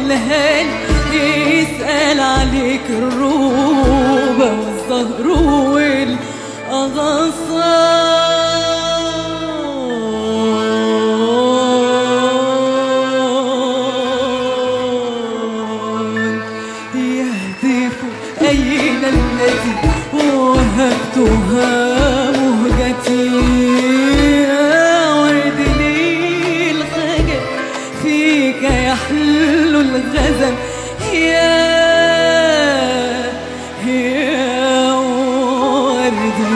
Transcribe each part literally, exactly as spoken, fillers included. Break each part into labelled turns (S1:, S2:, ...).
S1: الهل يسأل عليك الروبة والزهر والأغصان يهتف أين الذي وهبتها مهجتي ورد لي الخجل فيك يحل الغزل يا يا وردي.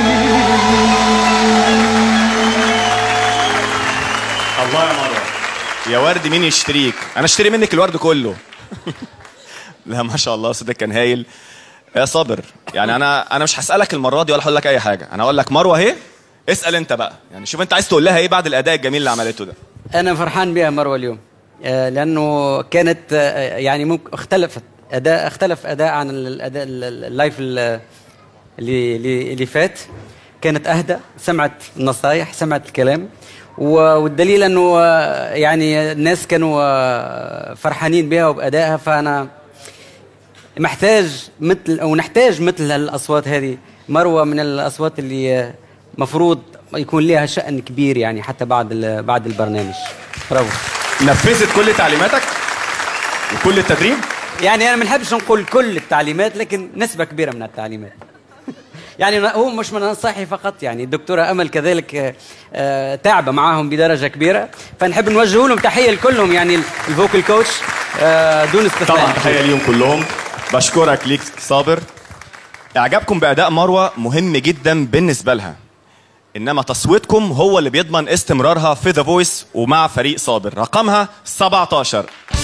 S2: الله يا مروة يا ورد، مين يشتريك؟ انا اشتري منك الورد كله. لا ما شاء الله صوتك كان هايل يا صابر. يعني انا انا مش هسالك المره دي ولا هقول لك اي حاجه، انا هقول لك مروه اهي، اسال انت بقى. يعني شوف انت عايز تقول لها ايه بعد الاداء الجميل اللي عملته ده.
S3: انا فرحان بها مروه اليوم لانه كانت يعني ممكن اختلفت اداء اختلف اداء عن الاداء اللايف اللي اللي فات. كانت اهدى، سمعت النصايح، سمعت الكلام، والدليل انه يعني الناس كانوا فرحانين بها وبادائها. فانا محتاج مثل او نحتاج مثل الاصوات هذه. مروه من الاصوات اللي مفروض يكون لها شأن كبير يعني حتى بعد بعد البرنامج. برافو.
S2: نفذت كل تعليماتك وكل التدريب؟
S3: يعني انا ما بنحبش نقول كل التعليمات، لكن نسبه كبيره من التعليمات. يعني هو مش من نصايحي فقط، يعني الدكتوره امل كذلك تعب معاهم بدرجه كبيره، فنحب نوجه لهم تحيه لكلهم، يعني الفوكال كوتش دون استثناء.
S2: طبعا تحيه ليهم كلهم. بشكرك ليك صابر. اعجابكم باداء مروه مهم جدا بالنسبه لها، انما تصويتكم هو اللي بيضمن استمرارها في ذا فويس ومع فريق صابر. رقمها سبعتاشر.